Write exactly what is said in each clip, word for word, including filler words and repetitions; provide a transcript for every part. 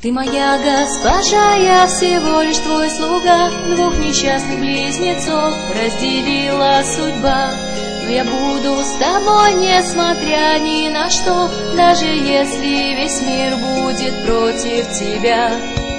Ты моя госпожа, я всего лишь твой слуга. Двух несчастных близнецов разделила судьба. Но я буду с тобой, несмотря ни на что, даже если весь мир будет против тебя.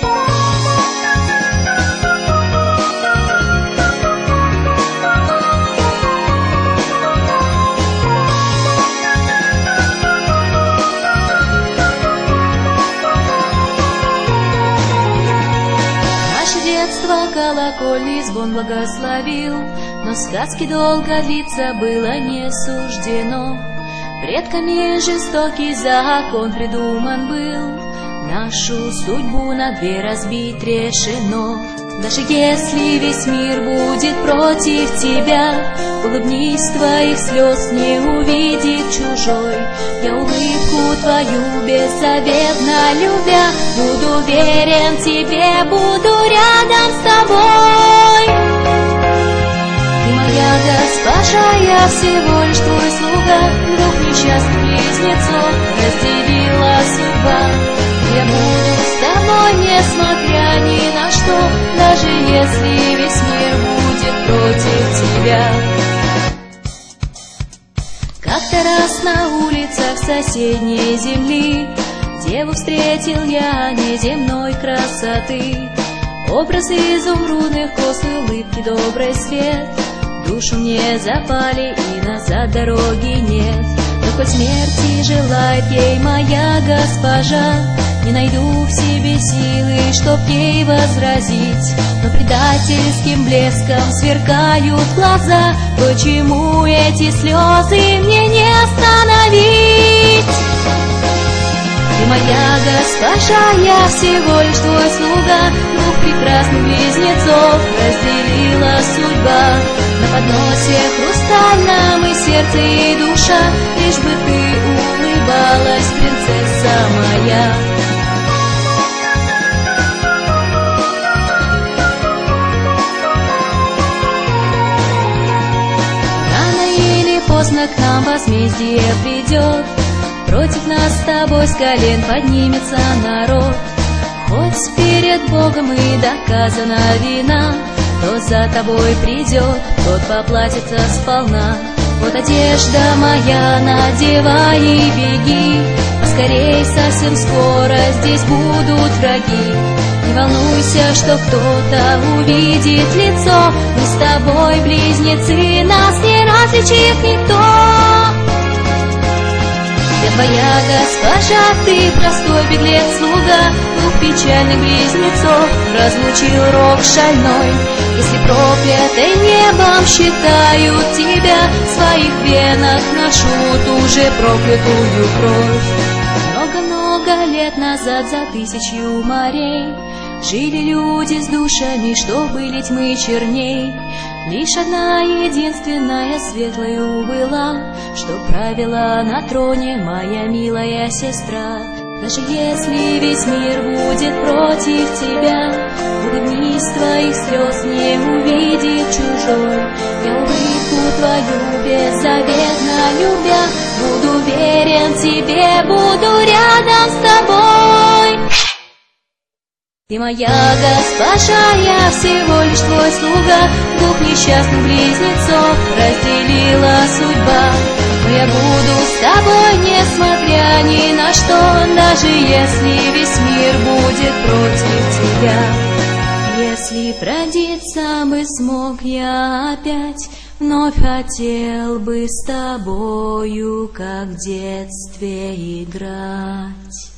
Колокольный звон благословил, но сказки долго длиться было не суждено. Предками жестокий закон придуман был, нашу судьбу на две разбить решено. Даже если весь мир будет против тебя, улыбнись, твоих слез не увидит чужой. Я улыбку твою беззаветно любя, буду верен тебе, буду рядом с тобой. Ты моя госпожа, я всего лишь твой слуга. Двух несчастных близнецов разделила судьба. Я буду с тобой, несмотря ни на что, даже если весь мир будет против тебя. Как-то раз на улицах соседней земли деву встретил я неземной красоты. Образ изумрудных кос и улыбки, добрый свет душу мне запали, и назад дороги нет. Но хоть смерти желает ей моя госпожа, не найду в себе силы, чтоб ей возразить. Но предательским блеском сверкают глаза. Почему эти слезы мне не остановить? Ты моя госпожа, я всего лишь твой слуга. Двух прекрасных близнецов разделила судьба. На подносе хрустальном и сердце, и душа, лишь бы ты улыбалась, принцесса моя. Поздно к нам возмездие придет, против нас с тобой с колен поднимется народ. Хоть перед Богом и доказана вина, кто за тобой придет, тот поплатится сполна. Вот одежда моя, надевай и беги, поскорей, совсем скоро здесь будут враги. Не волнуйся, что кто-то увидит лицо, мы с тобой близнецы, нас не различит никто. Я твоя госпожа, ты простой беглец-слуга. Двух печальных близнецов разлучил рок шальной. Если проклятой небом считают тебя, в своих венах ношу ту же проклятую кровь. Много-много лет назад, за тысячу морей, жили люди с душами, что были тьмы черней. Лишь одна единственная светлою была, что правила на троне моя милая сестра. Даже если весь мир будет против тебя, улыбнись, твоих слез не увидит чужой. Я улыбку твою беззаветно любя, буду верен тебе, буду рядом с тобой. Ты моя госпожа, я всего лишь твой слуга. Двух несчастных близнецов разделила судьба. Но я буду с тобой, несмотря ни на что, даже если весь мир будет против тебя. Если продиться бы смог я опять, вновь хотел бы с тобою, как в детстве, играть.